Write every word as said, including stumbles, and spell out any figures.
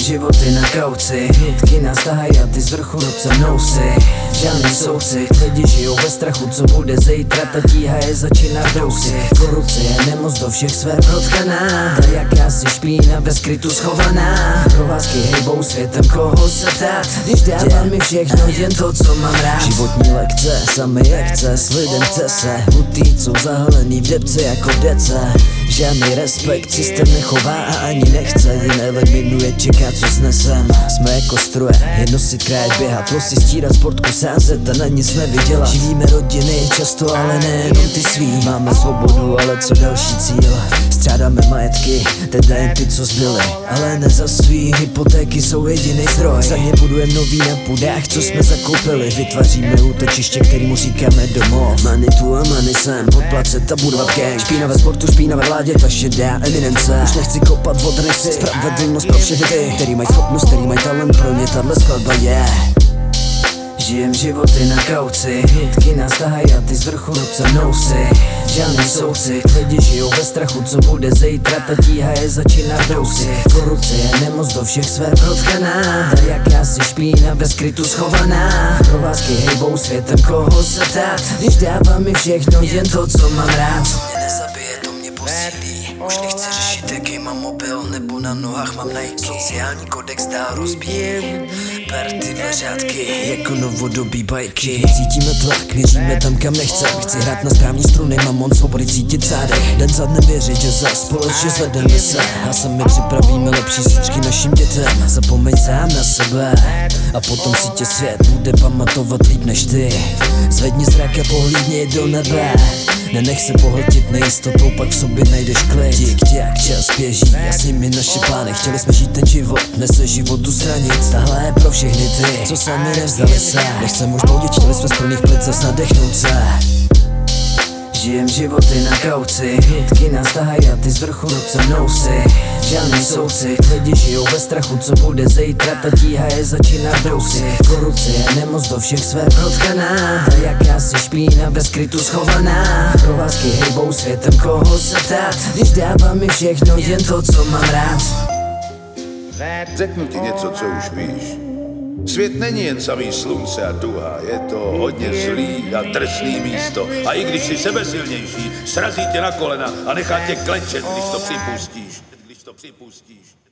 životy na kauci, hitky nás tahají a ty z vrchu noc se mnou si. Žádný soucit, lidi žijou ve strachu, co bude zítra, ta tíha je začíná dousit. Korupce je nemoc do všech sfér protkaná, ta jakási špína ve skrytu schovaná. Provázky hejbou světem, koho se ptát, když dávám mi všechno, jen to, co mám rád. Životní lekce, sami jak chce, s lidem chce se, hutý jsou zahalený v depce jako dece. Žádný respekt, systém nechová a ani nechce, jen eliminuje, čeká co snesem. Jsme jako stroje, jen nosit, krájet, běhat, losy, stírat, sportku, sázet a na nic nevydělat. Živíme rodiny, často, ale nejenom ty svý. Máme svobodu, ale co další cíl? Střádáme majetky, teda jen ty, co zbyly, ale ne za svý. Hypotéky jsou jediný zdroj, za ně budujeme nový na půdách, co jsme zakoupili. Vytváříme útočiště, kterýmu říkáme domov. Money tu a money sem, podplacet a budovat gang. Špína ve sportu, špína ve vládě, ta šedá eminence. Už nechci kopat vod, nechci spravedlnost pro všechny ty, který mají schopnost, který mají talent, pro ně tahle skladba je yeah. Žijem životy na kauci, hitky nás tahají a ty z vrchu noc se mnou si. Žádný soucit, lidi žijou ve strachu, co bude zítra, ta tíha je začíná dousit. Korupce je nemoc do všech sfér protkaná, ta jakási špína ve skrytu schovaná. Provázky hejbou světem, koho se ptát, když dávám mi všechno, jen to, co mám rád. Co mě nezabije, to mě posílí, už nechci řešit, jaký mám mobil, nebo na nohách mám najít. Sociální kodex dál rozbíjí, ber tyhle řádky, jako novodobí bajky. Cítíme tlak, věříme tam, kam nechcem. Chci hrát na správní struny, mám moc svobody cítit zádech. Den za dnem věřit, že za společně zvedeme se a sami připravíme lepší zítřky našim dětem. Zapomeň sám na sebe a potom si tě svět bude pamatovat líp než ty. Zvedni zrak a pohlídni do nebe, nenech se pohltit nejistotou, pak v sobě najdeš klid. Dík, jak čas běží a s nimi naše plány. Chtěli jsme žít ten život, nese životu zranit. Tahle je pro všechny ty, co sami nevzdali se. Nechcem už bloudit, chtěli jsme z plných plic zas nadechnout se. Žijem životy na kauci, hitky nás tahají a ty z vrchu noc se mnou si. Žádný soucit, lidi žijou ve strachu, co bude zítra, ta tíha je začíná dousit. Korupce je nemoc do všech sfér protkaná, ta jakási špína ve skrytu schovaná. Provázky hejbou světem, koho se ptát, když dávám mi všechno, jen to, co mám rád. Řeknu ti něco, co už víš. Svět není jen samý slunce a duha, je to hodně zlý a drsný místo. A i když jsi sebesilnější, srazí tě na kolena a nechá tě klečet, když to připustíš. Když to připustíš.